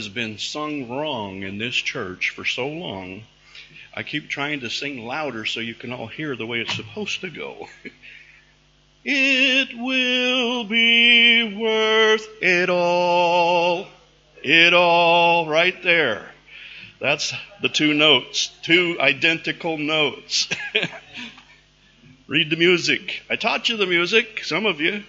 Has been sung wrong in this church for so long. I keep trying to sing louder so you can all hear the way it's supposed to go. It will be worth it all. It all, right there. That's the two notes, two identical notes. Read the music. I taught you the music, some of you.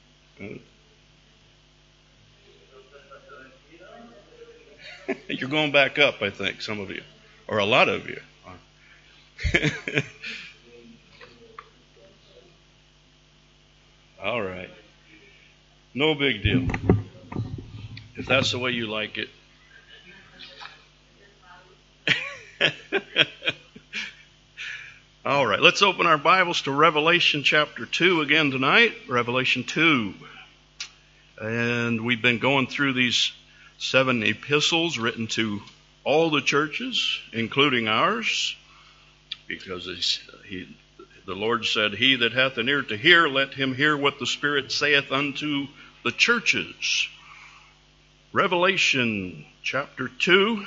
You're going back up, I think, some of you. Or a lot of you. All right. No big deal. If that's the way you like it. All right. Let's open our Bibles to Revelation chapter 2 again tonight. Revelation 2. And we've been going through these 7 epistles written to all the churches, including ours, because the Lord said, "He that hath an ear to hear, let him hear what the Spirit saith unto the churches." Revelation chapter 2.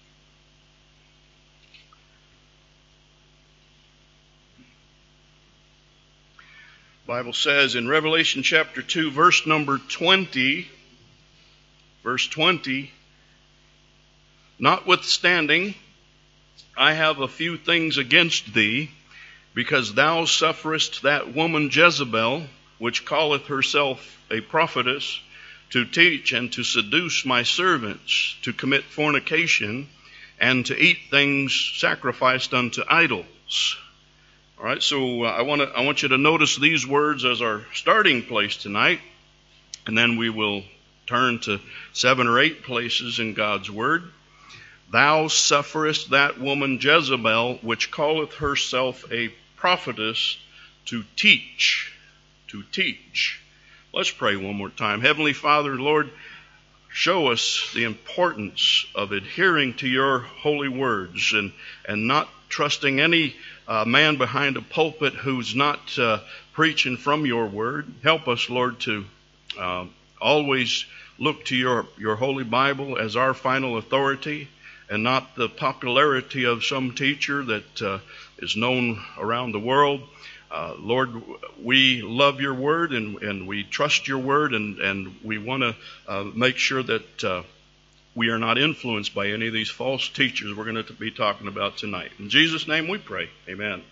The Bible says in Revelation chapter 2, verse number 20, verse 20, "Notwithstanding, I have a few things against thee, because thou sufferest that woman Jezebel, which calleth herself a prophetess, to teach and to seduce my servants to commit fornication and to eat things sacrificed unto idols." All right, so I want you to notice these words as our starting place tonight, and then we will turn to 7 or 8 places in God's Word. "Thou sufferest that woman Jezebel, which calleth herself a prophetess, to teach." To teach. Let's pray one more time. Heavenly Father, Lord, show us the importance of adhering to your holy words and not trusting any man behind a pulpit who's not preaching from your word. Help us, Lord, to always look to your holy Bible as our final authority and not the popularity of some teacher that is known around the world. Lord, we love your word and we trust your word, and we want to make sure that we are not influenced by any of these false teachers we're going to be talking about tonight. In Jesus' name we pray. Amen.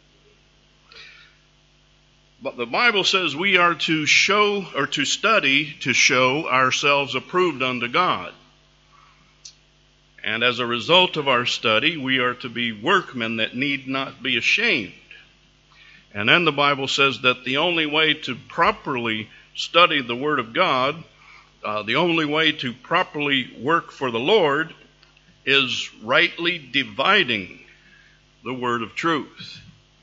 But the Bible says we are to show, or to study, to show ourselves approved unto God. And as a result of our study, we are to be workmen that need not be ashamed. And then the Bible says that the only way to properly study the Word of God, the only way to properly work for the Lord, is rightly dividing the Word of truth.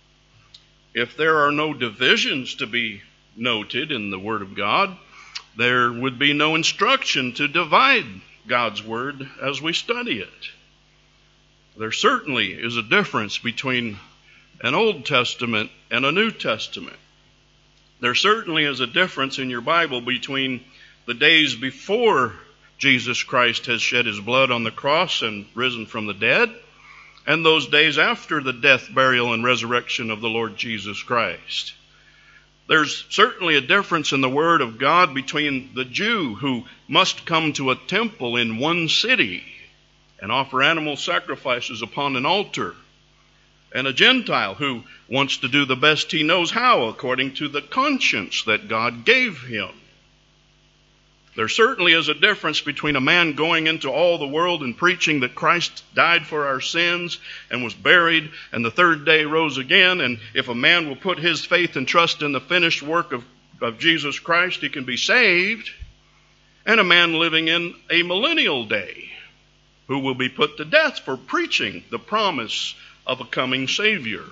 If there are no divisions to be noted in the Word of God, there would be no instruction to divide God's Word as we study it. There certainly is a difference between an Old Testament and a New Testament. There certainly is a difference in your Bible between the days before Jesus Christ has shed his blood on the cross and risen from the dead, and those days after the death, burial, and resurrection of the Lord Jesus Christ. There's certainly a difference in the Word of God between the Jew who must come to a temple in one city and offer animal sacrifices upon an altar, and a Gentile who wants to do the best he knows how according to the conscience that God gave him. There certainly is a difference between a man going into all the world and preaching that Christ died for our sins and was buried and the third day rose again, and if a man will put his faith and trust in the finished work of Jesus Christ, he can be saved, and a man living in a millennial day who will be put to death for preaching the promise of a coming Savior.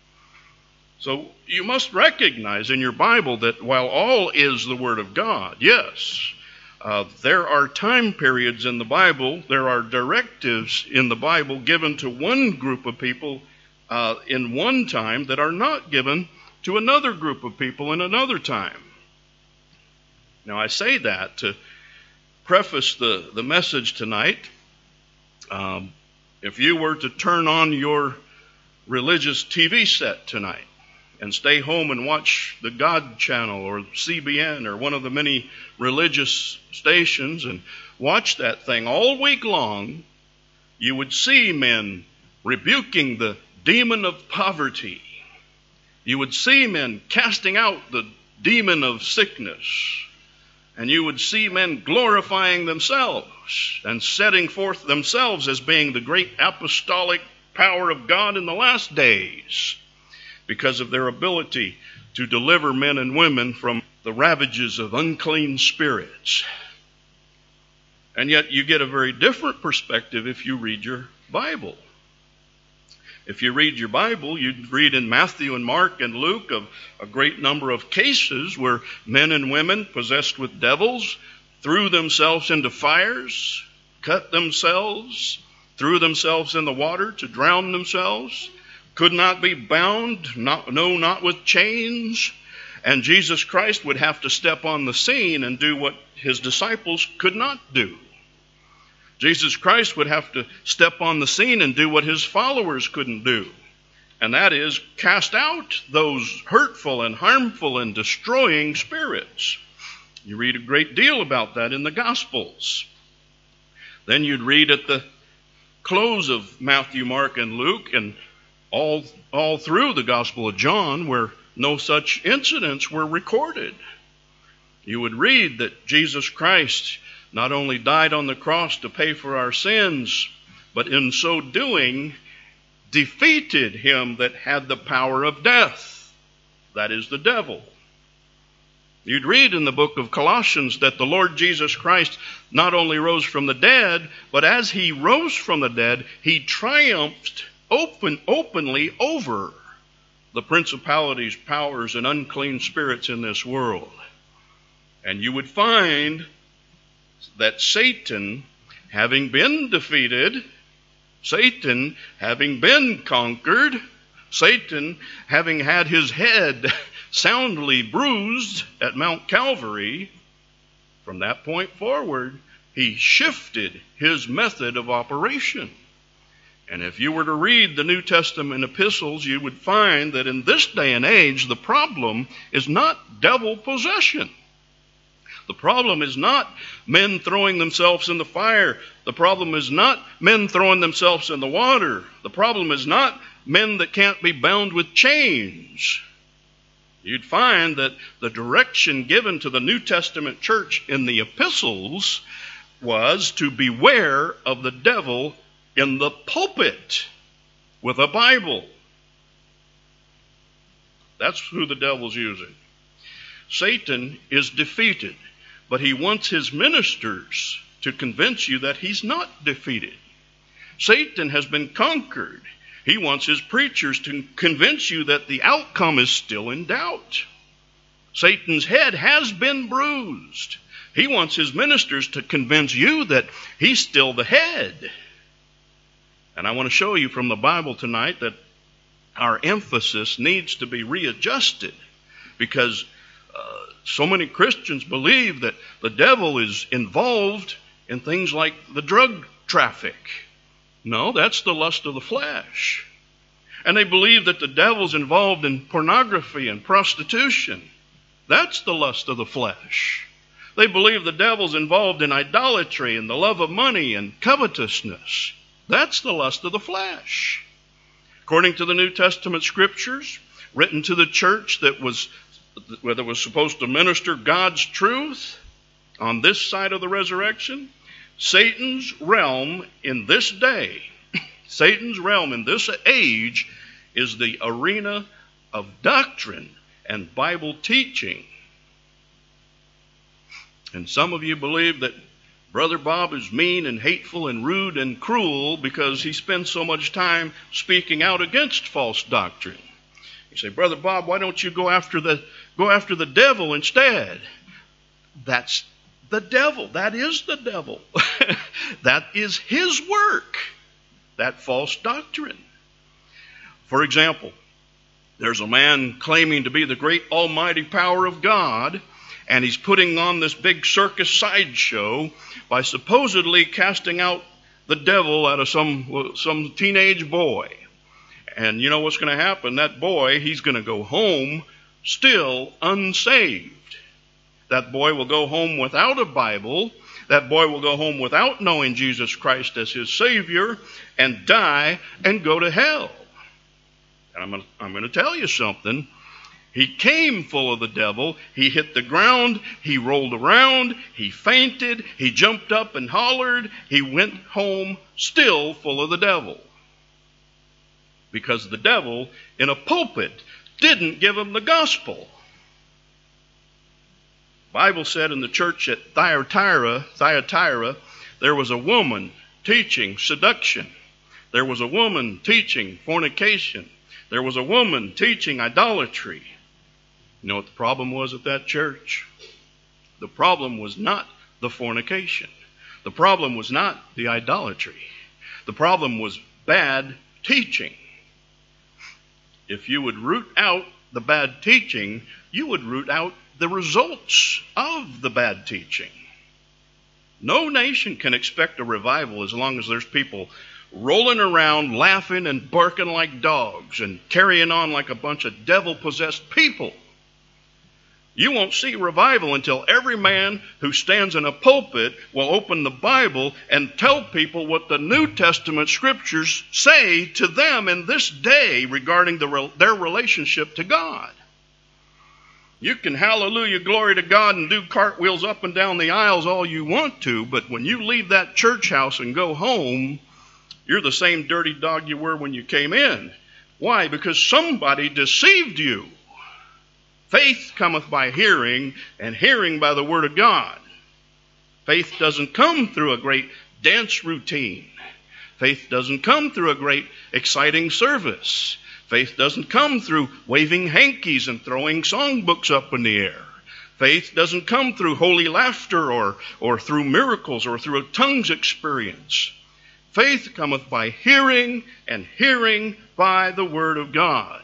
So you must recognize in your Bible that while all is the Word of God, yes, there are time periods in the Bible, there are directives in the Bible given to one group of people in one time that are not given to another group of people in another time. Now I say that to preface the message tonight. If you were to turn on your religious TV set tonight and stay home and watch the God Channel or CBN or one of the many religious stations and watch that thing all week long, you would see men rebuking the demon of poverty. You would see men casting out the demon of sickness. And you would see men glorifying themselves and setting forth themselves as being the great apostolic power of God in the last days because of their ability to deliver men and women from the ravages of unclean spirits. And yet you get a very different perspective if you read your Bible. If you read your Bible, you'd read in Matthew and Mark and Luke of a great number of cases where men and women possessed with devils threw themselves into fires, cut themselves, threw themselves in the water to drown themselves, could not be bound, not with chains, and Jesus Christ would have to step on the scene and do what his disciples could not do. Jesus Christ would have to step on the scene and do what his followers couldn't do. And that is cast out those hurtful and harmful and destroying spirits. You read a great deal about that in the Gospels. Then you'd read at the close of Matthew, Mark, and Luke, and all through the Gospel of John, where no such incidents were recorded. You would read that Jesus Christ not only died on the cross to pay for our sins, but in so doing, defeated him that had the power of death. That is the devil. You'd read in the book of Colossians that the Lord Jesus Christ not only rose from the dead, but as he rose from the dead, he triumphed openly over the principalities, powers, and unclean spirits in this world. And you would find that Satan, having been defeated, Satan having been conquered, Satan having had his head soundly bruised at Mount Calvary, from that point forward, he shifted his method of operation. And if you were to read the New Testament epistles, you would find that in this day and age, the problem is not devil possession. The problem is not men throwing themselves in the fire. The problem is not men throwing themselves in the water. The problem is not men that can't be bound with chains. You'd find that the direction given to the New Testament church in the epistles was to beware of the devil in the pulpit with a Bible. That's who the devil's using. Satan is defeated, but he wants his ministers to convince you that he's not defeated. Satan has been conquered. He wants his preachers to convince you that the outcome is still in doubt. Satan's head has been bruised. He wants his ministers to convince you that he's still the head. And I want to show you from the Bible tonight that our emphasis needs to be readjusted, because so many Christians believe that the devil is involved in things like the drug traffic. No, that's the lust of the flesh. And they believe that the devil's involved in pornography and prostitution. That's the lust of the flesh. They believe the devil's involved in idolatry and the love of money and covetousness. That's the lust of the flesh. According to the New Testament scriptures, written to the church that was supposed to minister God's truth on this side of the resurrection, Satan's realm in this day, Satan's realm in this age is the arena of doctrine and Bible teaching. And some of you believe that Brother Bob is mean and hateful and rude and cruel because he spends so much time speaking out against false doctrine. You say, Brother Bob, why don't you go after the devil instead? That's the devil. That is the devil. That is his work, that false doctrine. For example, there's a man claiming to be the great almighty power of God, and he's putting on this big circus sideshow by supposedly casting out the devil out of some teenage boy. And you know what's going to happen? That boy, he's going to go home still unsaved. That boy will go home without a Bible. That boy will go home without knowing Jesus Christ as his Savior and die and go to hell. And I'm going to tell you something. He came full of the devil. He hit the ground. He rolled around. He fainted. He jumped up and hollered. He went home still full of the devil. Because the devil in a pulpit didn't give him the gospel. The Bible said in the church at Thyatira, there was a woman teaching seduction. There was a woman teaching fornication. There was a woman teaching idolatry. You know what the problem was at that church? The problem was not the fornication. The problem was not the idolatry. The problem was bad teaching. If you would root out the bad teaching, you would root out the results of the bad teaching. No nation can expect a revival as long as there's people rolling around, laughing and barking like dogs and carrying on like a bunch of devil-possessed people. You won't see revival until every man who stands in a pulpit will open the Bible and tell people what the New Testament scriptures say to them in this day regarding their relationship to God. You can hallelujah, glory to God, and do cartwheels up and down the aisles all you want to, but when you leave that church house and go home, you're the same dirty dog you were when you came in. Why? Because somebody deceived you. Faith cometh by hearing, and hearing by the word of God. Faith doesn't come through a great dance routine. Faith doesn't come through a great exciting service. Faith doesn't come through waving hankies and throwing songbooks up in the air. Faith doesn't come through holy laughter or through miracles or through a tongues experience. Faith cometh by hearing, and hearing by the word of God.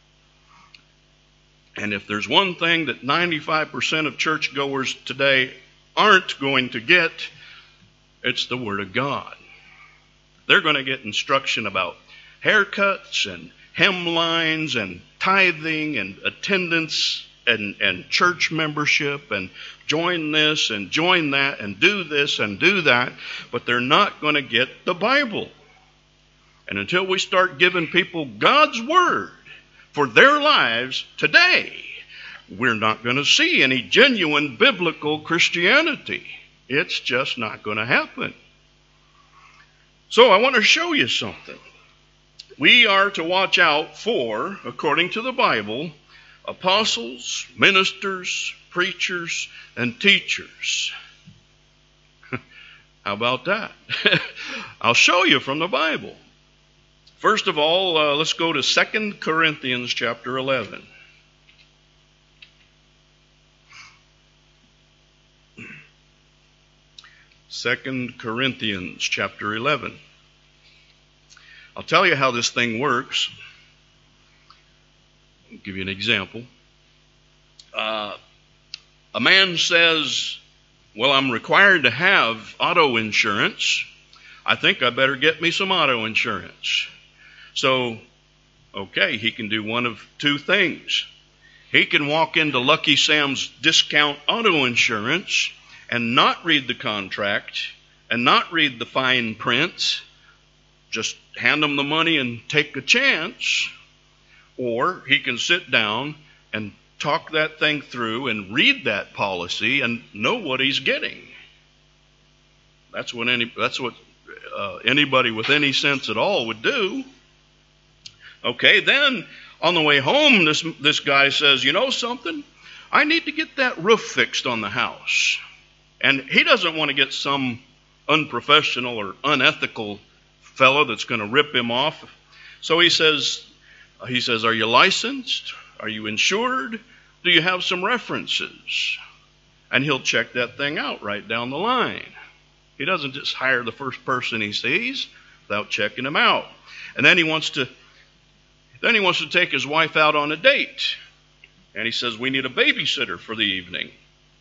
And if there's one thing that 95% of churchgoers today aren't going to get, it's the Word of God. They're going to get instruction about haircuts and hemlines and tithing and attendance and church membership and join this and join that and do this and do that, but they're not going to get the Bible. And until we start giving people God's Word for their lives today, we're not going to see any genuine biblical Christianity. It's just not going to happen. So I want to show you something. We are to watch out for, according to the Bible, apostles, ministers, preachers, and teachers. How about that? I'll show you from the Bible. First of all, let's go to 2 Corinthians chapter 11. Second Corinthians chapter 11. I'll tell you how this thing works. I'll give you an example. A man says, well, I'm required to have auto insurance. I think I better get me some auto insurance. So, okay, he can do one of two things. He can walk into Lucky Sam's discount auto insurance and not read the contract and not read the fine print, just hand them the money and take a chance. Or he can sit down and talk that thing through and read that policy and know what he's getting. That's what anybody with any sense at all would do. Okay, then on the way home, this guy says, you know something? I need to get that roof fixed on the house. And he doesn't want to get some unprofessional or unethical fellow that's going to rip him off. So he says, are you licensed? Are you insured? Do you have some references? And he'll check that thing out right down the line. He doesn't just hire the first person he sees without checking him out. And then he wants to take his wife out on a date. And he says, we need a babysitter for the evening.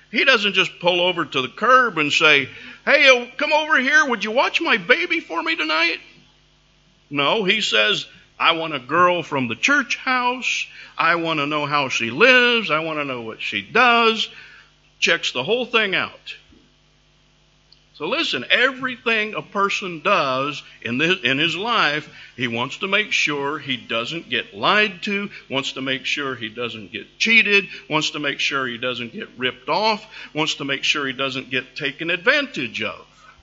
He doesn't just pull over to the curb and say, hey, come over here. Would you watch my baby for me tonight? No, he says, I want a girl from the church house. I want to know how she lives. I want to know what she does. Checks the whole thing out. So listen, everything a person does in his life, he wants to make sure he doesn't get lied to, wants to make sure he doesn't get cheated, wants to make sure he doesn't get ripped off, wants to make sure he doesn't get taken advantage of.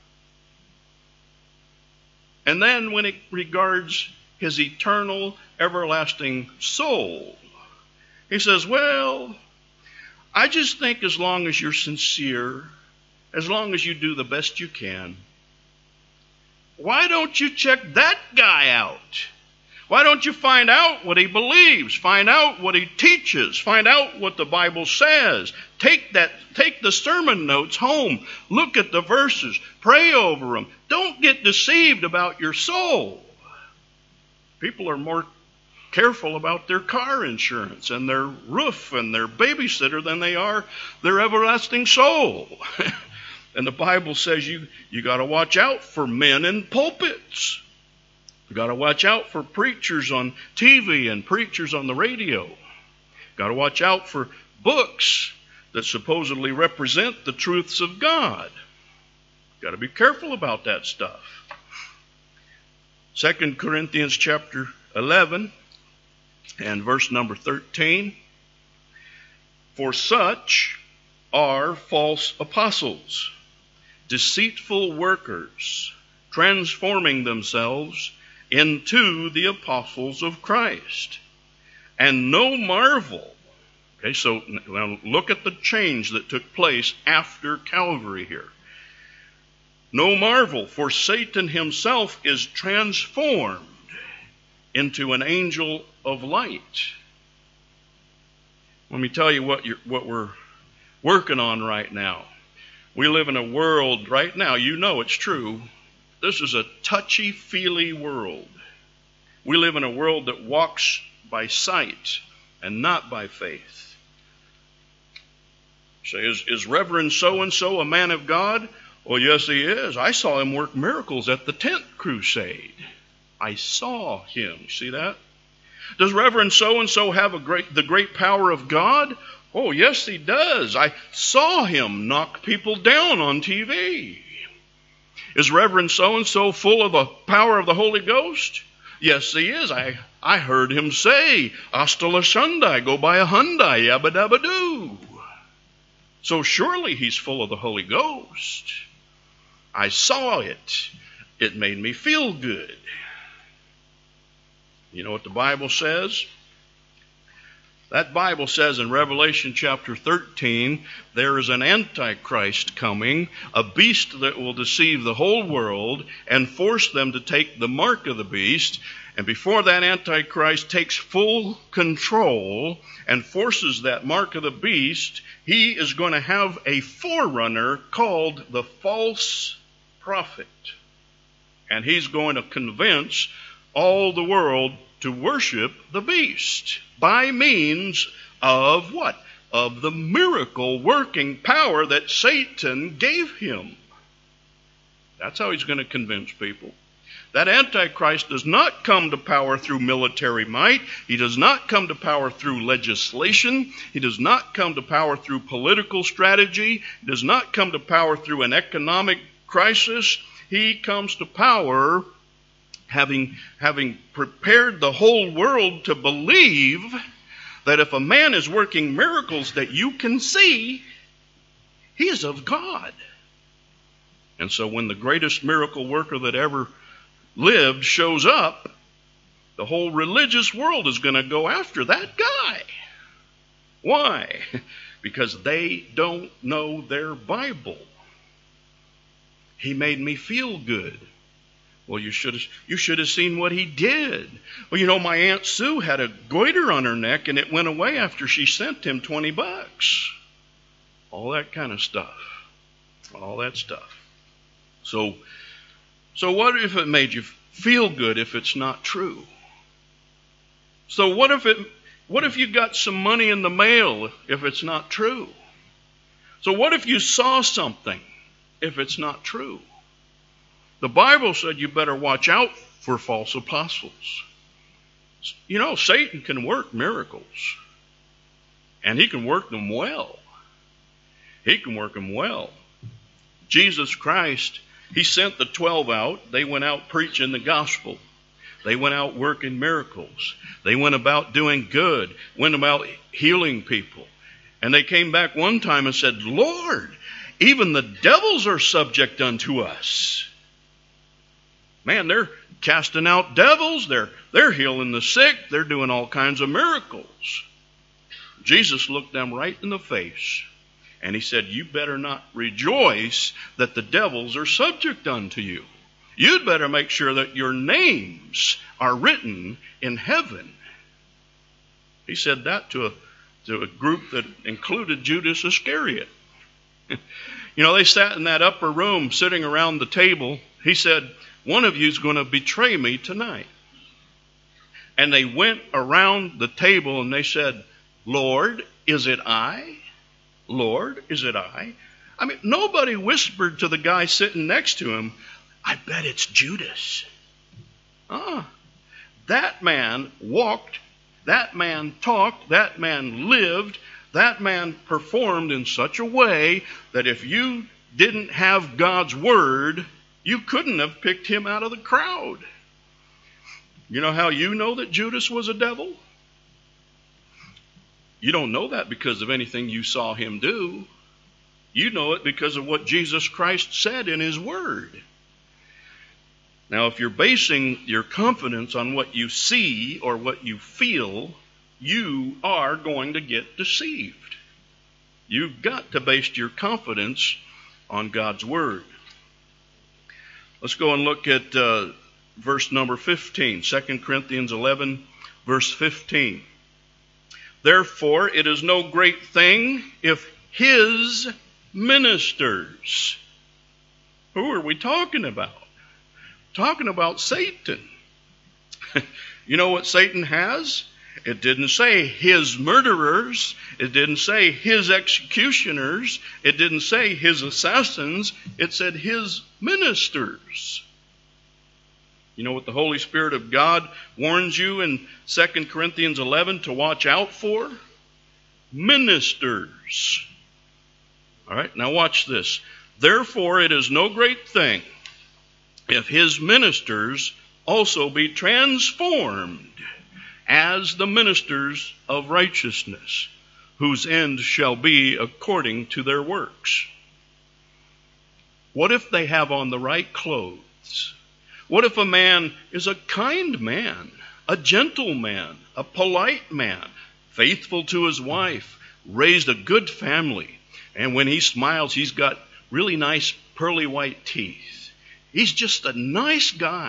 And then when it regards his eternal, everlasting soul, he says, well, I just think as long as you're sincere, as long as you do the best you can, why don't you check that guy out? Why don't you find out what he believes? Find out what he teaches. Find out what the Bible says. Take the sermon notes home. Look at the verses. Pray over them. Don't get deceived about your soul. People are more careful about their car insurance and their roof and their babysitter than they are their everlasting soul. And the Bible says you got to watch out for men in pulpits. You got to watch out for preachers on TV and preachers on the radio. Got to watch out for books that supposedly represent the truths of God. Got to be careful about that stuff. 2 Corinthians chapter 11 and verse number 13. For such are false apostles, deceitful workers, transforming themselves into the apostles of Christ. And no marvel. Okay, so now look at the change that took place after Calvary here. No marvel, for Satan himself is transformed into an angel of light. Let me tell you what we're working on right now. We live in a world right now, you know it's true. This is a touchy-feely world. We live in a world that walks by sight and not by faith. Say, is Reverend so-and-so a man of God? Well, yes, he is. I saw him work miracles at the tent crusade. I saw him. See that? Does Reverend so-and-so have the great power of God? Oh, yes, he does. I saw him knock people down on TV. Is Reverend so-and-so full of the power of the Holy Ghost? Yes, he is. I heard him say, hasta la Sunday, go buy a Hyundai, yabba dabba doo. So surely he's full of the Holy Ghost. I saw it. It made me feel good. You know what the Bible says? That Bible says in Revelation chapter 13, there is an Antichrist coming, a beast that will deceive the whole world and force them to take the mark of the beast. And before that Antichrist takes full control and forces that mark of the beast, he is going to have a forerunner called the false prophet. And he's going to convince all the world to worship the beast by means of what? Of the miracle working power that Satan gave him. That's how he's going to convince people. That Antichrist does not come to power through military might. He does not come to power through legislation. He does not come to power through political strategy. He does not come to power through an economic crisis. He comes to power having prepared the whole world to believe that if a man is working miracles that you can see, he is of God. And so when the greatest miracle worker that ever lived shows up, the whole religious world is going to go after that guy. Why? Because they don't know their Bible. He made me feel good. Well, you should have seen what he did. Well, you know, my Aunt Sue had a goiter on her neck and it went away after she sent him $20. All that kind of stuff. All that stuff. So what if it made you feel good if it's not true? So what if you got some money in the mail if it's not true? So what if you saw something if it's not true? The Bible said you better watch out for false apostles. You know, Satan can work miracles. And he can work them well. He can work them well. Jesus Christ, he sent the 12 out. They went out preaching the gospel. They went out working miracles. They went about doing good, went about healing people. And they came back one time and said, Lord, even the devils are subject unto us. Man, they're casting out devils. They're healing the sick. They're doing all kinds of miracles. Jesus looked them right in the face. And he said, you better not rejoice that the devils are subject unto you. You'd better make sure that your names are written in heaven. He said that to a group that included Judas Iscariot. You know, they sat in that upper room sitting around the table. He said, one of you is going to betray me tonight. And they went around the table and they said, Lord, is it I? Lord, is it I? I mean, nobody whispered to the guy sitting next to him, I bet it's Judas. That man walked, that man talked, that man lived, that man performed in such a way that if you didn't have God's word, you couldn't have picked him out of the crowd. You know how you know that Judas was a devil? You don't know that because of anything you saw him do. You know it because of what Jesus Christ said in his word. Now, if you're basing your confidence on what you see or what you feel, you are going to get deceived. You've got to base your confidence on God's word. Let's go and look at verse number 15, 2 Corinthians 11, verse 15. Therefore, it is no great thing if his ministers. Who are we talking about? Talking about Satan. You know what Satan has? It didn't say his murderers. It didn't say his executioners. It didn't say his assassins. It said his ministers. You know what the Holy Spirit of God warns you in 2 Corinthians 11 to watch out for? Ministers. All right, now watch this. Therefore, it is no great thing if his ministers also be transformed as the ministers of righteousness, whose end shall be according to their works. What if they have on the right clothes? What if a man is a kind man, a gentle man, a polite man, faithful to his wife, raised a good family, and when he smiles, he's got really nice pearly white teeth. He's just a nice guy.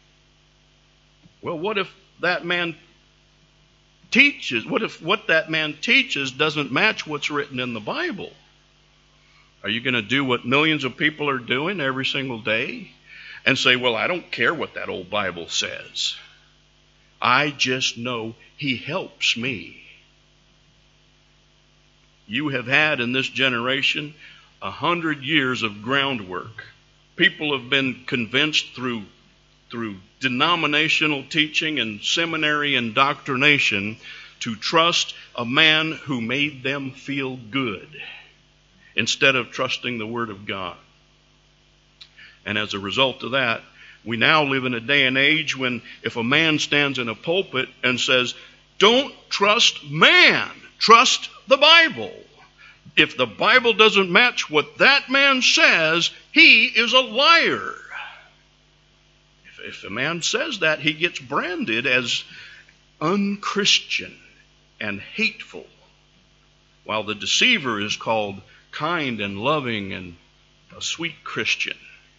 Well, what if that man teaches? What if what that man teaches doesn't match what's written in the Bible? Are you going to do what millions of people are doing every single day and say, well, I don't care what that old Bible says. I just know he helps me. You have had in this generation 100 years of groundwork. People have been convinced through denominational teaching and seminary indoctrination to trust a man who made them feel good instead of trusting the Word of God. And as a result of that, we now live in a day and age when if a man stands in a pulpit and says, don't trust man, trust the Bible. If the Bible doesn't match what that man says, he is a liar. If a man says that, he gets branded as unchristian and hateful, while the deceiver is called kind and loving and a sweet Christian.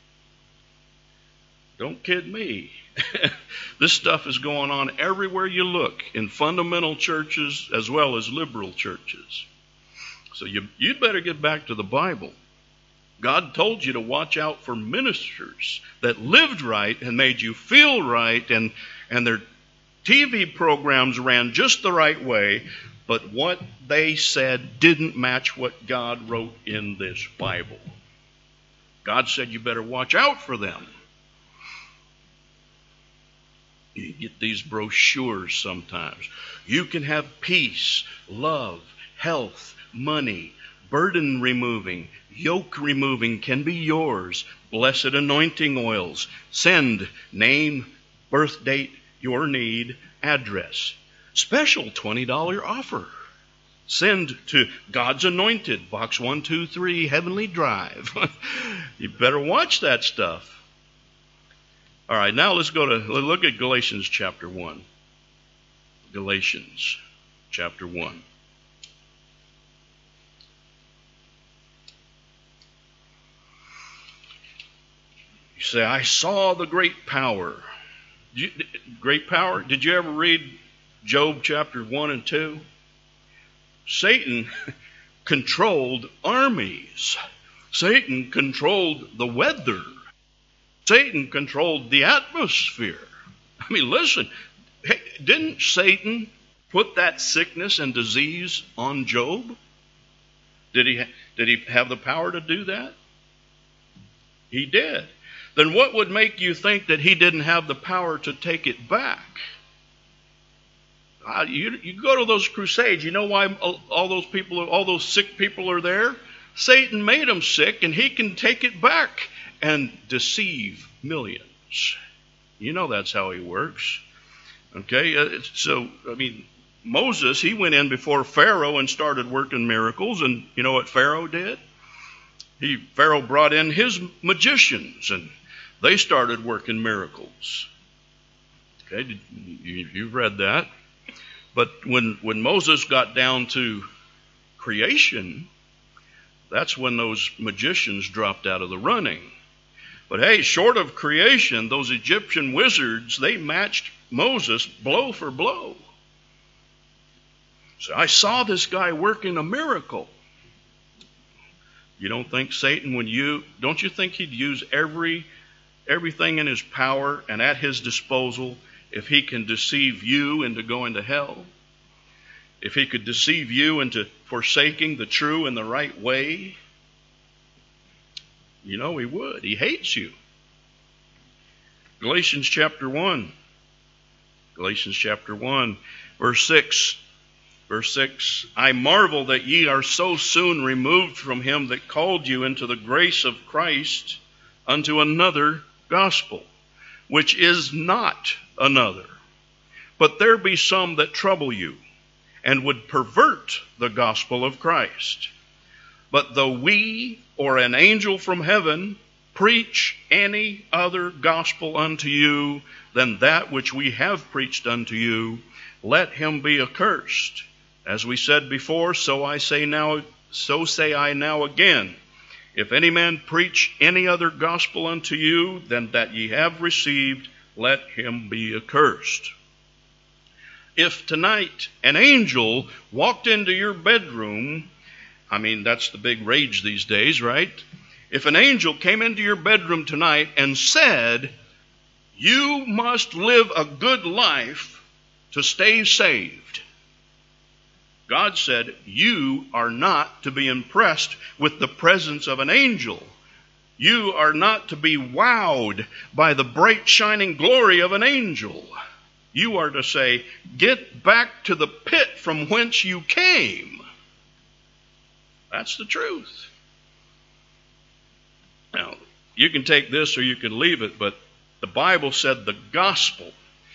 Don't kid me. This stuff is going on everywhere you look, in fundamental churches as well as liberal churches. So you'd better get back to the Bible. God told you to watch out for ministers that lived right and made you feel right, and they're TV programs ran just the right way, but what they said didn't match what God wrote in this Bible. God said you better watch out for them. You get these brochures sometimes. You can have peace, love, health, money, burden removing, yoke removing can be yours. Blessed anointing oils. Send name, birth date, your need, address. Special $20 offer. Send to God's Anointed, Box 123, Heavenly Drive. You better watch that stuff. All right, now let's look at Galatians chapter 1. Galatians chapter 1. You say, I saw the great power. Great power? Did you ever read Job chapter 1 and 2? Satan controlled armies. Satan controlled the weather. Satan controlled the atmosphere. I mean, listen, hey, didn't Satan put that sickness and disease on Job? Did he have the power to do that? He did. Then what would make you think that he didn't have the power to take it back? You go to those crusades, you know why all those sick people are there? Satan made them sick, and he can take it back and deceive millions. You know that's how he works. Okay, Moses, he went in before Pharaoh and started working miracles, and you know what Pharaoh did? Pharaoh brought in his magicians, and they started working miracles. Okay, you've read that. But when Moses got down to creation, that's when those magicians dropped out of the running. But hey, short of creation, those Egyptian wizards, they matched Moses blow for blow. So I saw this guy working a miracle. You don't think Satan, don't you think he'd use everything in his power and at his disposal if he can deceive you into going to hell? If he could deceive you into forsaking the true and the right way? You know he would. He hates you. Galatians chapter 1. Galatians chapter 1, verse 6. Verse 6, I marvel that ye are so soon removed from him that called you into the grace of Christ unto another gospel, which is not another. But there be some that trouble you, and would pervert the gospel of Christ. But though we or an angel from heaven preach any other gospel unto you than that which we have preached unto you, let him be accursed. As we said before, so say I now again. If any man preach any other gospel unto you than that ye have received, let him be accursed. If tonight an angel walked into your bedroom, that's the big rage these days, right? If an angel came into your bedroom tonight and said, you must live a good life to stay saved, God said, you are not to be impressed with the presence of an angel. You are not to be wowed by the bright shining glory of an angel. You are to say, get back to the pit from whence you came. That's the truth. Now, you can take this or you can leave it, but the Bible said the gospel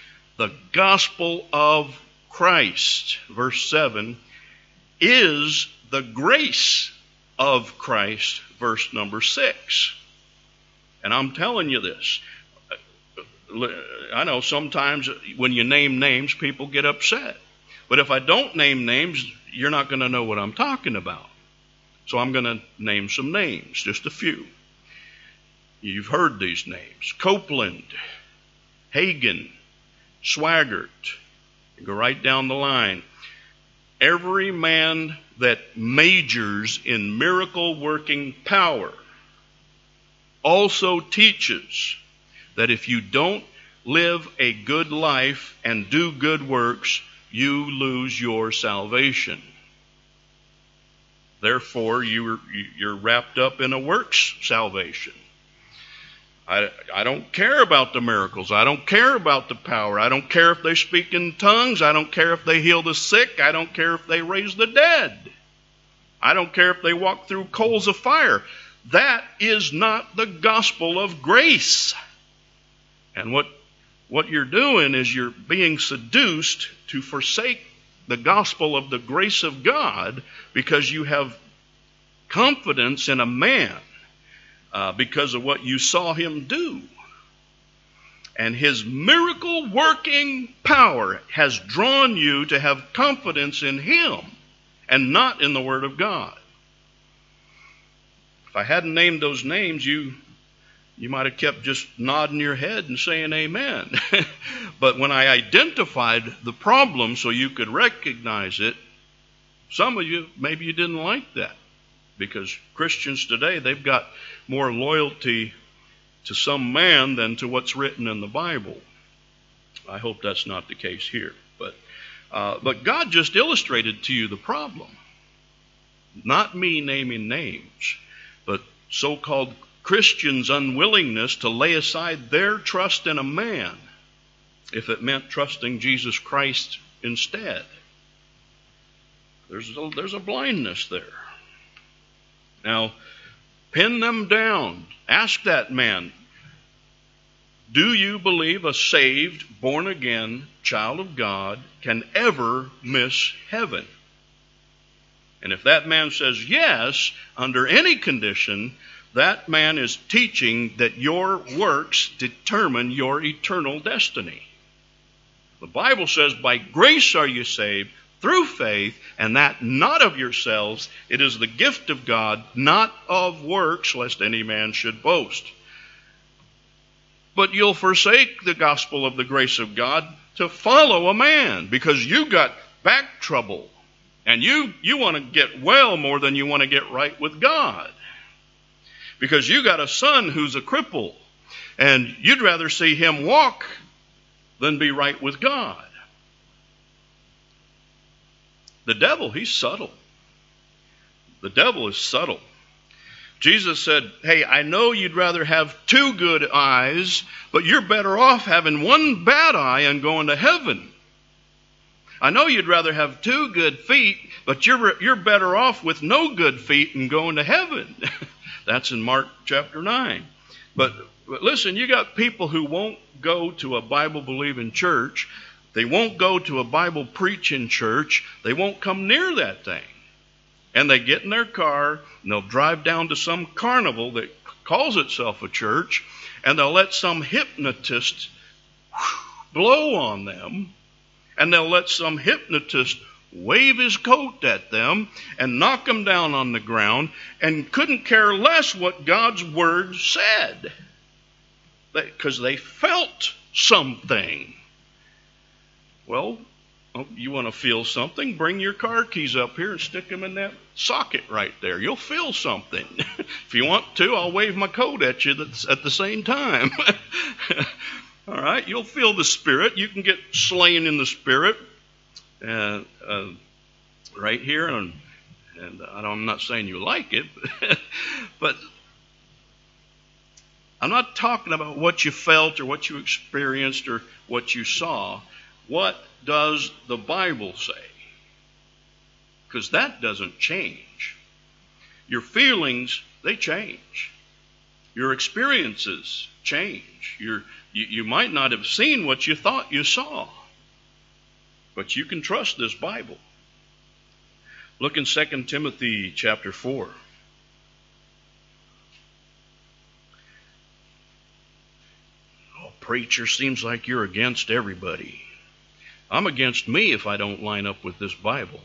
of Christ, verse 7, is the grace of Christ, verse number 6. And I'm telling you this. I know sometimes when you name names, people get upset. But if I don't name names, you're not going to know what I'm talking about. So I'm going to name some names, just a few. You've heard these names. Copeland, Hagen, Swaggart. You go right down the line. Every man that majors in miracle working power also teaches that if you don't live a good life and do good works, you lose your salvation. Therefore, you're wrapped up in a works salvation. I don't care about the miracles. I don't care about the power. I don't care if they speak in tongues. I don't care if they heal the sick. I don't care if they raise the dead. I don't care if they walk through coals of fire. That is not the gospel of grace. And what you're doing is you're being seduced to forsake the gospel of the grace of God because you have confidence in a man because of what you saw him do. And his miracle working power has drawn you to have confidence in him and not in the Word of God. If I hadn't named those names, you might have kept just nodding your head and saying amen. But when I identified the problem so you could recognize it, some of you, maybe you didn't like that. Because Christians today, they've got more loyalty to some man than to what's written in the Bible. I hope that's not the case here. But God just illustrated to you the problem. Not me naming names, but so-called Christians' unwillingness to lay aside their trust in a man if it meant trusting Jesus Christ instead. There's a blindness there. Now, pin them down. Ask that man, do you believe a saved, born-again child of God can ever miss heaven? And if that man says yes, under any condition, that man is teaching that your works determine your eternal destiny. The Bible says, by grace are you saved, through faith, and that not of yourselves. It is the gift of God, not of works, lest any man should boast. But you'll forsake the gospel of the grace of God to follow a man because you got back trouble. And you want to get well more than you want to get right with God. Because you got a son who's a cripple. And you'd rather see him walk than be right with God. The devil, he's subtle. The devil is subtle. Jesus said, hey, I know you'd rather have 2 good eyes, but you're better off having 1 bad eye and going to heaven. I know you'd rather have 2 good feet, but you're better off with no good feet and going to heaven. That's in Mark chapter 9. But listen, you got people who won't go to a Bible-believing church. They won't go to a Bible-preaching church. They won't come near that thing. And they get in their car, and they'll drive down to some carnival that calls itself a church, and they'll let some hypnotist blow on them, and they'll let some hypnotist wave his coat at them and knock them down on the ground and couldn't care less what God's Word said. Because they felt something. Well, you want to feel something? Bring your car keys up here and stick them in that socket right there. You'll feel something. If you want to, I'll wave my coat at you at the same time. All right, you'll feel the Spirit. You can get slain in the Spirit right here. And I'm not saying you like it, but I'm not talking about what you felt or what you experienced or what you saw. What does the Bible say? Because that doesn't change. Your feelings, they change. Your experiences change. You might not have seen what you thought you saw. But you can trust this Bible. Look in 2 Timothy chapter 4. Oh, preacher, seems like you're against everybody. I'm against me if I don't line up with this Bible.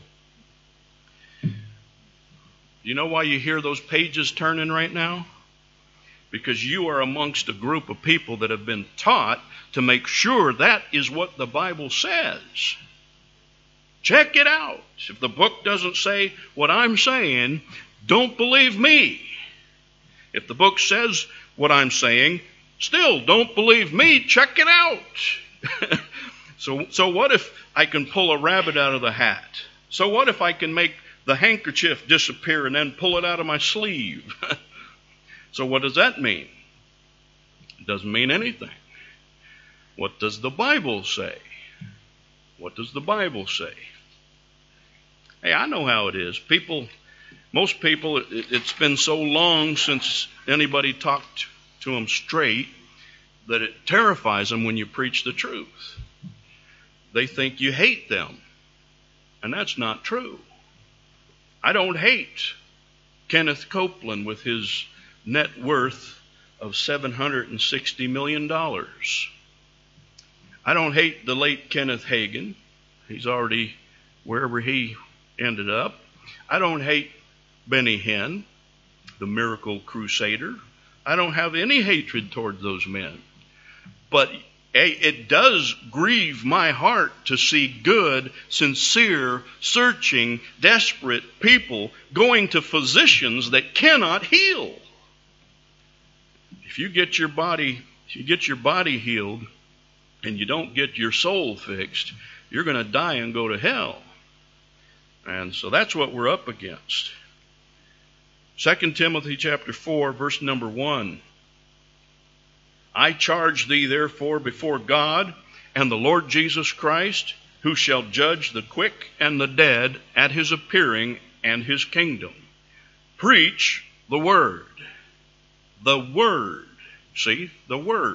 You know why you hear those pages turning right now? Because you are amongst a group of people that have been taught to make sure that is what the Bible says. Check it out. If the book doesn't say what I'm saying, don't believe me. If the book says what I'm saying, Still, don't believe me? Check it out. So what if I can pull a rabbit out of the hat? So what if I can make the handkerchief disappear and then pull it out of my sleeve? So what does that mean? It doesn't mean anything. What does the Bible say? What does the Bible say? Hey, I know how it is. Most people, it's been so long since anybody talked to them straight that it terrifies them when you preach the truth. They think you hate them, and that's not true. I don't hate Kenneth Copeland with his net worth of $760 million. I don't hate the late Kenneth Hagin. He's already wherever he ended up. I don't hate Benny Hinn, the miracle crusader. I don't have any hatred toward those men. But it does grieve my heart to see good, sincere, searching, desperate people going to physicians that cannot heal. If you get your body healed and you don't get your soul fixed, you're going to die and go to hell. And so that's what we're up against. 2 Timothy chapter 4, verse number 1. I charge thee therefore before God and the Lord Jesus Christ, who shall judge the quick and the dead at his appearing and his kingdom. Preach the word. The word. See, the word.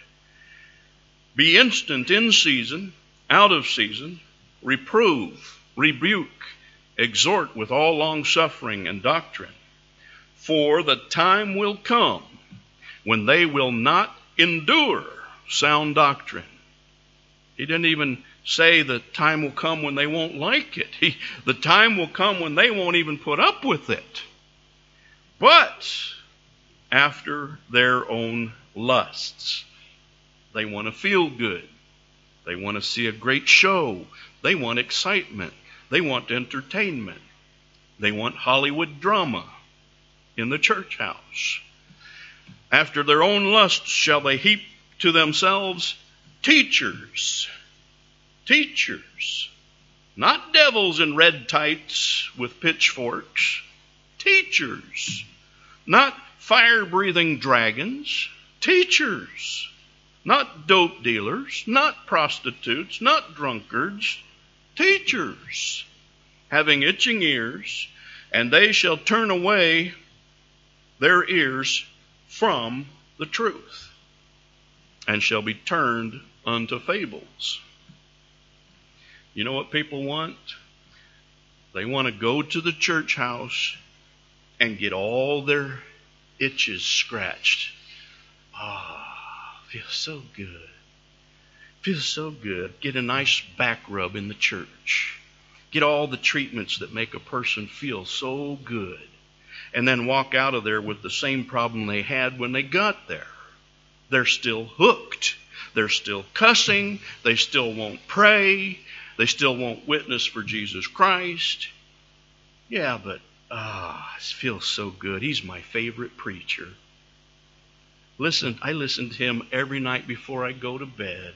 Be instant in season, out of season, reprove, rebuke, exhort with all longsuffering and doctrine. For the time will come when they will not endure sound doctrine. He didn't even say the time will come when they won't like it. The time will come when they won't even put up with it. But after their own lusts. They want to feel good. They want to see a great show. They want excitement. They want entertainment. They want Hollywood drama in the church house. After their own lusts shall they heap to themselves teachers. Teachers. Not devils in red tights with pitchforks. Teachers. Not fire-breathing dragons. Teachers. Not dope dealers. Not prostitutes. Not drunkards. Teachers. Having itching ears, and they shall turn away their ears from the truth, and shall be turned unto fables. You know what people want? They want to go to the church house and get all their itches scratched. Feels so good. Feels so good. Get a nice back rub in the church. Get all the treatments that make a person feel so good. And then walk out of there with the same problem they had when they got there. They're still hooked. They're still cussing. They still won't pray. They still won't witness for Jesus Christ. Yeah, but it feels so good. He's my favorite preacher. I listen to him every night before I go to bed.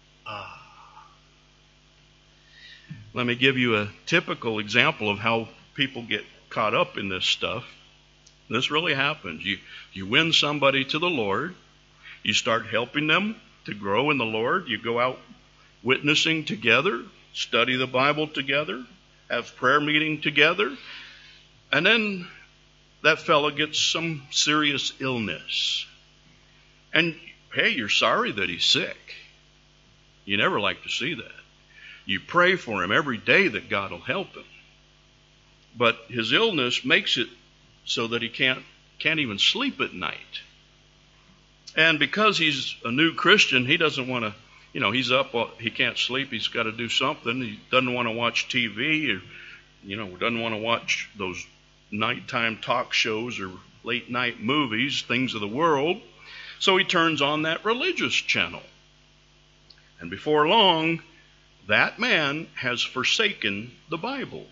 Let me give you a typical example of how people get caught up in this stuff. This really happens. You win somebody to the Lord. You start helping them to grow in the Lord. You go out witnessing together, study the Bible together, have prayer meeting together. And then that fellow gets some serious illness. And hey, you're sorry that he's sick. You never like to see that. You pray for him every day that God will help him. But his illness makes it so that he can't even sleep at night. And because he's a new Christian, he doesn't want to, he's up, he can't sleep, he's got to do something. He doesn't want to watch TV or, doesn't want to watch those nighttime talk shows or late night movies, things of the world. So he turns on that religious channel. And before long, that man has forsaken the Bible,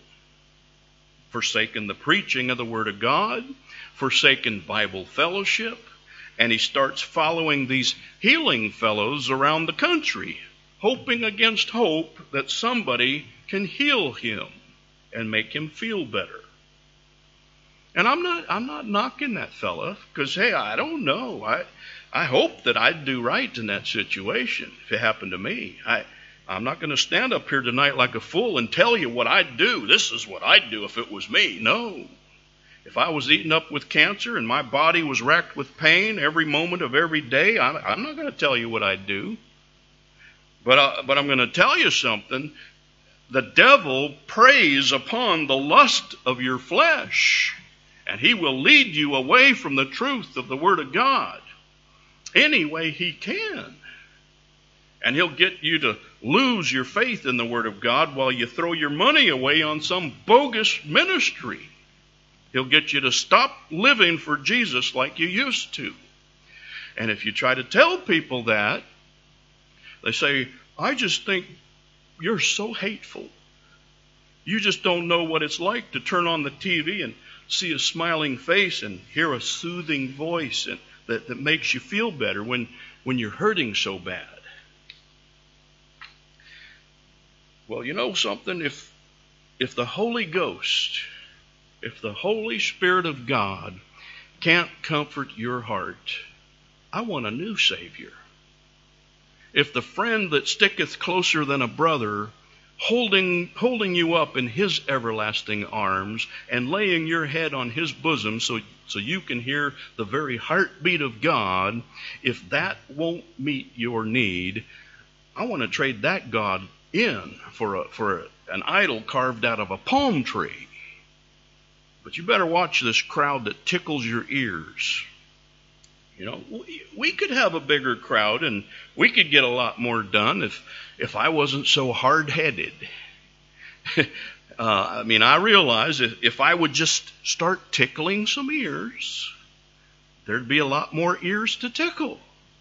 forsaken the preaching of the Word of God, forsaken Bible fellowship, and he starts following these healing fellows around the country, hoping against hope that somebody can heal him and make him feel better. And I'm not knocking that fella, because hey, I don't know. I hope that I'd do right in that situation if it happened to me. I'm not going to stand up here tonight like a fool and tell you what I'd do. This is what I'd do if it was me. No. If I was eaten up with cancer and my body was racked with pain every moment of every day, I'm not going to tell you what I'd do. But I'm going to tell you something. The devil preys upon the lust of your flesh, and he will lead you away from the truth of the Word of God any way he can. And he'll get you to lose your faith in the Word of God while you throw your money away on some bogus ministry. He'll get you to stop living for Jesus like you used to. And if you try to tell people that, they say, I just think you're so hateful. You just don't know what it's like to turn on the TV and see a smiling face and hear a soothing voice and that makes you feel better when you're hurting so bad. Well, you know something? If the Holy Ghost, if the Holy Spirit of God can't comfort your heart, I want a new Savior. If the friend that sticketh closer than a brother, holding you up in his everlasting arms and laying your head on his bosom so you can hear the very heartbeat of God, if that won't meet your need, I want to trade that God in for an idol carved out of a palm tree. But you better watch this crowd that tickles your ears. You know, we could have a bigger crowd and we could get a lot more done if I wasn't so hard-headed. I realize if I would just start tickling some ears, there'd be a lot more ears to tickle.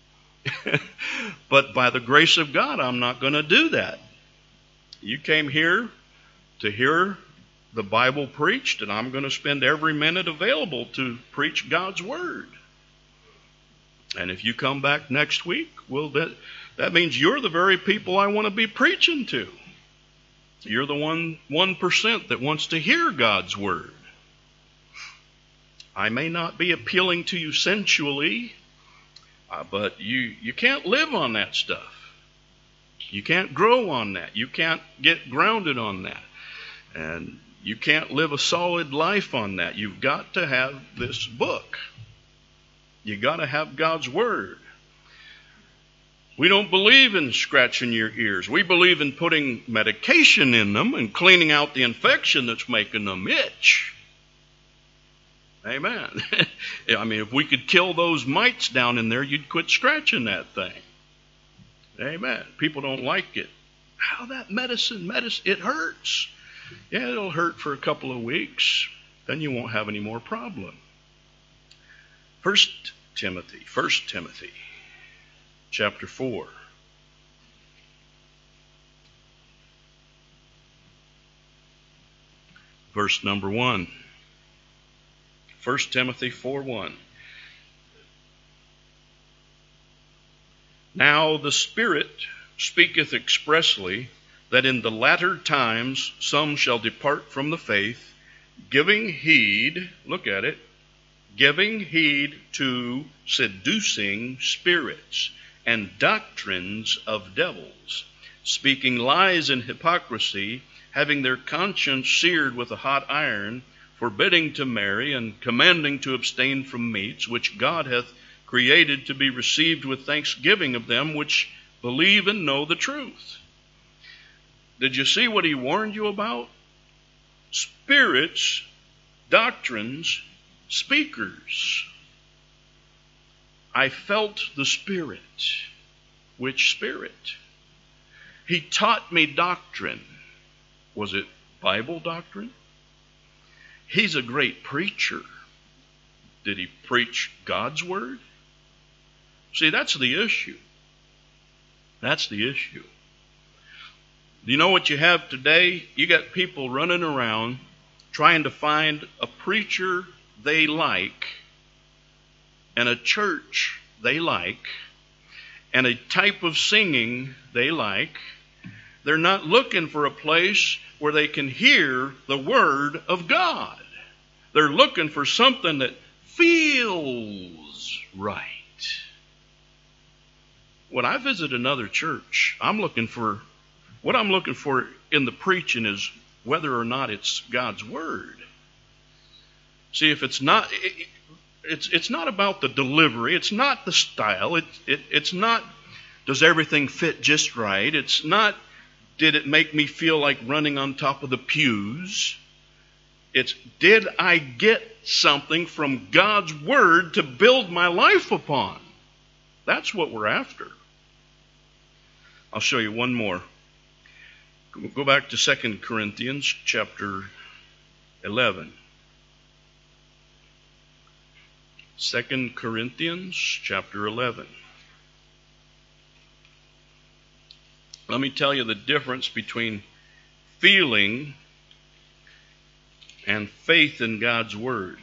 But by the grace of God, I'm not going to do that. You came here to hear the Bible preached, and I'm going to spend every minute available to preach God's Word. And if you come back next week, well, that means you're the very people I want to be preaching to. You're the 1% that wants to hear God's Word. I may not be appealing to you sensually, but you can't live on that stuff. You can't grow on that. You can't get grounded on that. And you can't live a solid life on that. You've got to have this book. You got to have God's Word. We don't believe in scratching your ears. We believe in putting medication in them and cleaning out the infection that's making them itch. Amen. If we could kill those mites down in there, you'd quit scratching that thing. Amen. People don't like it. How that medicine, it hurts. Yeah, it'll hurt for a couple of weeks. Then you won't have any more problem. 1 Timothy, chapter 4. Verse number 1. 1 Timothy 4:1. Now the Spirit speaketh expressly that in the latter times some shall depart from the faith, giving heed, look at it, giving heed to seducing spirits and doctrines of devils, speaking lies and hypocrisy, having their conscience seared with a hot iron, forbidding to marry, and commanding to abstain from meats, which God hath created to be received with thanksgiving of them which believe and know the truth. Did you see what he warned you about? Spirits, doctrines, speakers. I felt the Spirit. Which Spirit? He taught me doctrine. Was it Bible doctrine? He's a great preacher. Did he preach God's Word? See, that's the issue. That's the issue. Do you know what you have today? You got people running around trying to find a preacher they like and a church they like and a type of singing they like. They're not looking for a place where they can hear the Word of God. They're looking for something that feels right. When I visit another church, what I'm looking for in the preaching is whether or not it's God's Word. See, if it's not, it's not about the delivery. It's not the style. It's not, does everything fit just right? It's not, did it make me feel like running on top of the pews? It's, did I get something from God's Word to build my life upon? That's what we're after. I'll show you one more. Go back to 2 Corinthians chapter 11. 2 Corinthians chapter 11. Let me tell you the difference between feeling and faith in God's Word.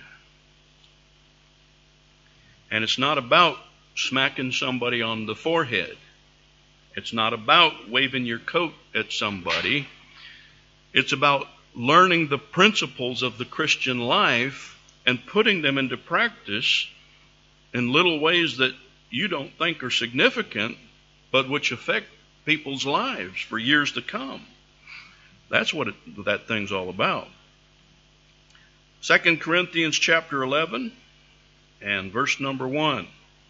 And it's not about smacking somebody on the forehead. It's not about waving your coat at somebody. It's about learning the principles of the Christian life and putting them into practice in little ways that you don't think are significant, but which affect people's lives for years to come. That's what that thing's all about. 2 Corinthians chapter 11 and verse number 1.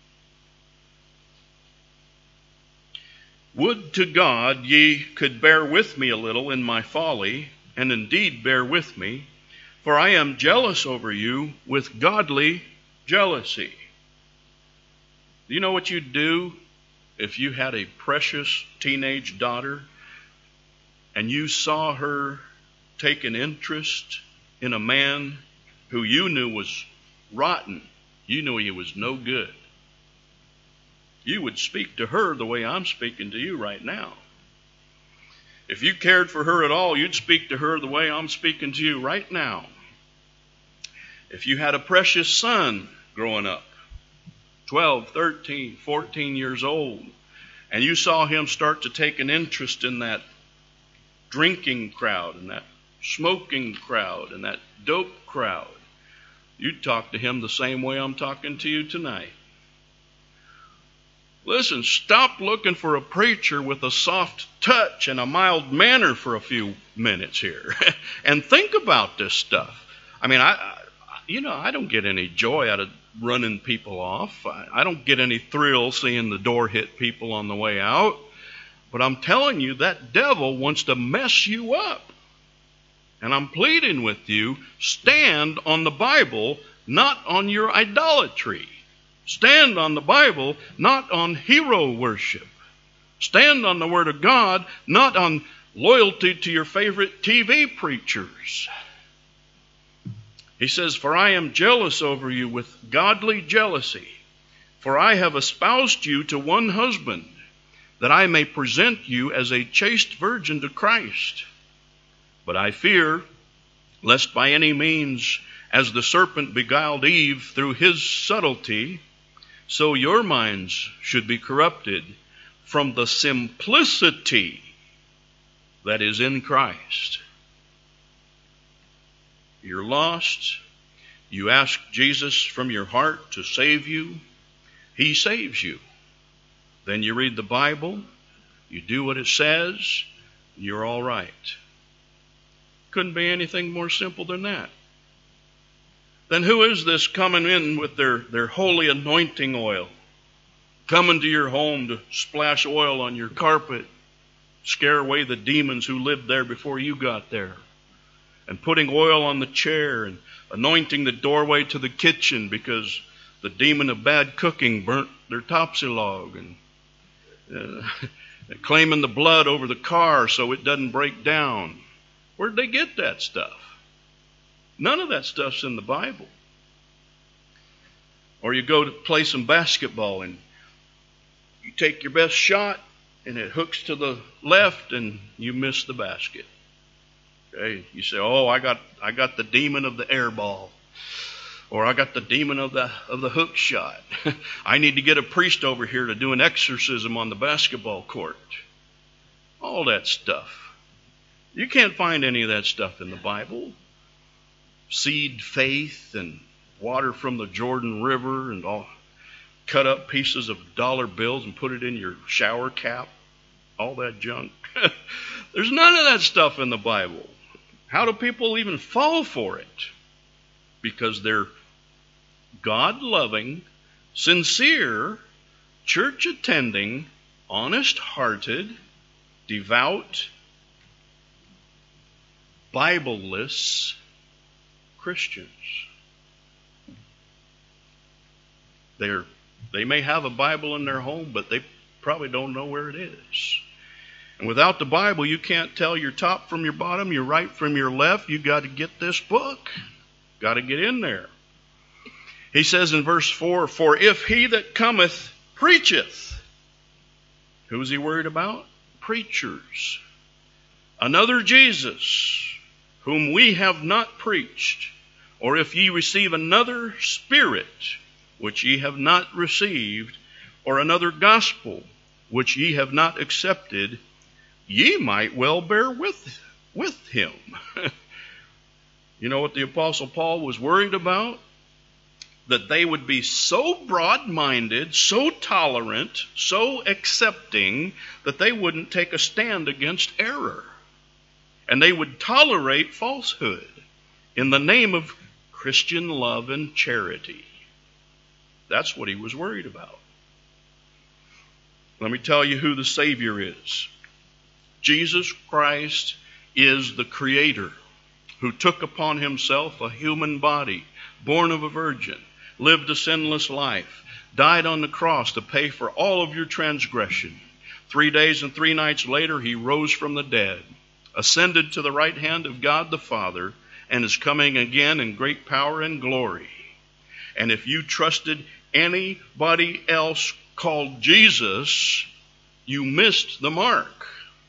Would to God ye could bear with me a little in my folly, and indeed bear with me, for I am jealous over you with godly jealousy. Do you know what you'd do if you had a precious teenage daughter and you saw her take an interest in a man who you knew was rotten? You knew he was no good. You would speak to her the way I'm speaking to you right now. If you cared for her at all, you'd speak to her the way I'm speaking to you right now. If you had a precious son growing up, 12, 13, 14 years old, and you saw him start to take an interest in that drinking crowd and that smoking crowd and that dope crowd, you'd talk to him the same way I'm talking to you tonight. Listen, stop looking for a preacher with a soft touch and a mild manner for a few minutes here and think about this stuff. I mean, I don't get any joy out of running people off. I don't get any thrill seeing the door hit people on the way out. But I'm telling you, that devil wants to mess you up. And I'm pleading with you, stand on the Bible, not on your idolatry. Stand on the Bible, not on hero worship. Stand on the Word of God, not on loyalty to your favorite TV preachers. He says, for I am jealous over you with godly jealousy, for I have espoused you to one husband, that I may present you as a chaste virgin to Christ. But I fear, lest by any means, as the serpent beguiled Eve through his subtlety, so your minds should be corrupted from the simplicity that is in Christ. You're lost. You ask Jesus from your heart to save you. He saves you. Then you read the Bible. You do what it says. You're all right. Couldn't be anything more simple than that. Then who is this coming in with their holy anointing oil? Coming to your home to splash oil on your carpet, scare away the demons who lived there before you got there. And putting oil on the chair and anointing the doorway to the kitchen because the demon of bad cooking burnt their topsy log. And claiming the blood over the car so it doesn't break down. Where'd they get that stuff? None of that stuff's in the Bible. Or you go to play some basketball and you take your best shot and it hooks to the left and you miss the basket. Okay, you say, "Oh, I got the demon of the air ball." Or I got the demon of the hook shot. I need to get a priest over here to do an exorcism on the basketball court. All that stuff. You can't find any of that stuff in the Bible. Seed faith and water from the Jordan River and all. Cut up pieces of dollar bills and put it in your shower cap. All that junk. There's none of that stuff in the Bible. How do people even fall for it? Because they're God-loving, sincere, church-attending, honest-hearted, devout, Bible-less Christians. They may have a Bible in their home, but they probably don't know where it is. And without the Bible, you can't tell your top from your bottom, your right from your left. You've got to get this book. Got to get in there. He says in verse 4, "For if he that cometh preacheth," who's he worried about? Preachers. "Another Jesus, whom we have not preached, or if ye receive another spirit, which ye have not received, or another gospel, which ye have not accepted, ye might well bear with him." You know what the Apostle Paul was worried about? That they would be so broad-minded, so tolerant, so accepting, that they wouldn't take a stand against error. And they would tolerate falsehood in the name of Christian love and charity. That's what he was worried about. Let me tell you who the Savior is. Jesus Christ is the Creator, who took upon himself a human body, born of a virgin, lived a sinless life, died on the cross to pay for all of your transgression. 3 days and 3 nights later, he rose from the dead, ascended to the right hand of God the Father, and is coming again in great power and glory. And if you trusted anybody else called Jesus, you missed the mark.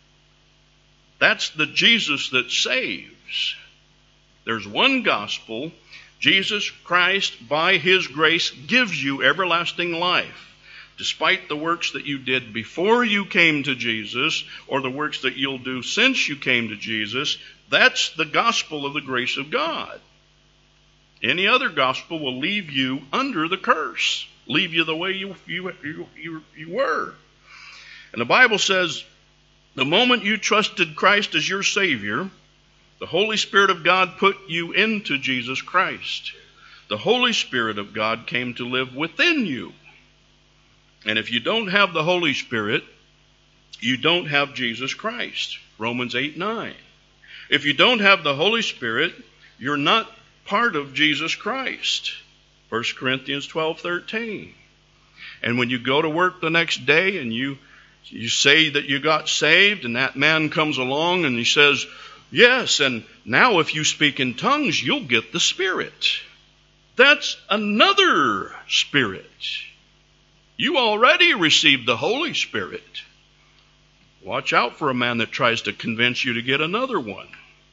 That's the Jesus that saves. There's one gospel. Jesus Christ, by his grace, gives you everlasting life. Despite the works that you did before you came to Jesus, or the works that you'll do since you came to Jesus, that's the gospel of the grace of God. Any other gospel will leave you under the curse, leave you the way you were. And the Bible says, the moment you trusted Christ as your Savior, the Holy Spirit of God put you into Jesus Christ. The Holy Spirit of God came to live within you. And if you don't have the Holy Spirit, you don't have Jesus Christ. Romans 8:9. If you don't have the Holy Spirit, you're not part of Jesus Christ. 1 Corinthians 12:13. And when you go to work the next day and you say that you got saved, and that man comes along and he says, "Yes, and now if you speak in tongues, you'll get the Spirit." That's another Spirit. You already received the Holy Spirit. Watch out for a man that tries to convince you to get another one.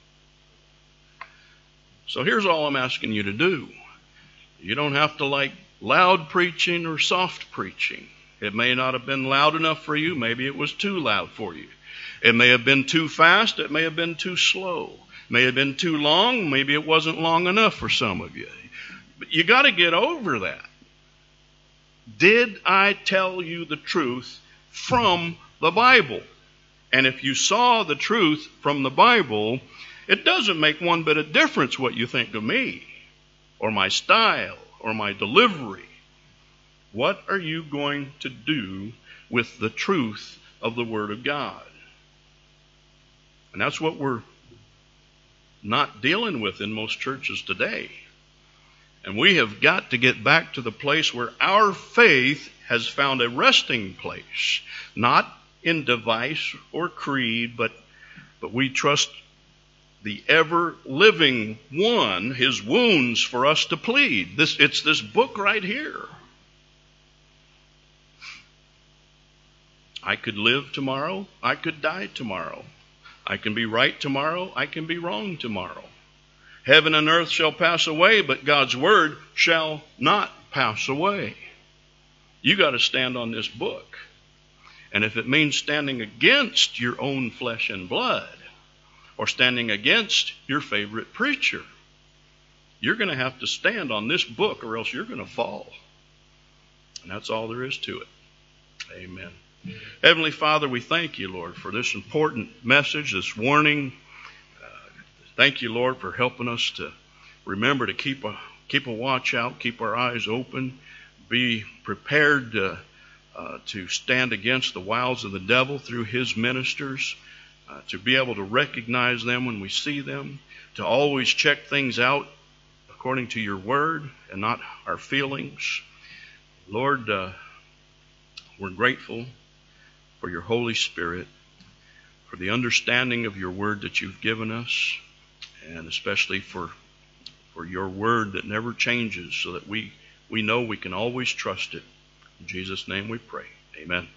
So here's all I'm asking you to do. You don't have to like loud preaching or soft preaching. It may not have been loud enough for you. Maybe it was too loud for you. It may have been too fast. It may have been too slow. It may have been too long. Maybe it wasn't long enough for some of you. But you got to get over that. Did I tell you the truth from the Bible? And if you saw the truth from the Bible, it doesn't make one bit of difference what you think of me, or my style, or my delivery. What are you going to do with the truth of the Word of God? And that's what we're not dealing with in most churches today. And we have got to get back to the place where our faith has found a resting place, not in device or creed, but we trust the ever-living one, his wounds for us to plead. It's this book right here. I could live tomorrow. I could die tomorrow. I can be right tomorrow. I can be wrong tomorrow. Heaven and earth shall pass away, but God's word shall not pass away. You got to stand on this book. And if it means standing against your own flesh and blood, or standing against your favorite preacher, you're going to have to stand on this book, or else you're going to fall. And that's all there is to it. Amen. Heavenly Father, we thank you, Lord, for this important message, this warning. Thank you, Lord, for helping us to remember to keep a watch out, keep our eyes open, be prepared to stand against the wiles of the devil through his ministers, to be able to recognize them when we see them, to always check things out according to your word and not our feelings. Lord, we're grateful for your Holy Spirit, for the understanding of your word that you've given us, and especially for your word that never changes, so that we know we can always trust it. In Jesus' name we pray. Amen.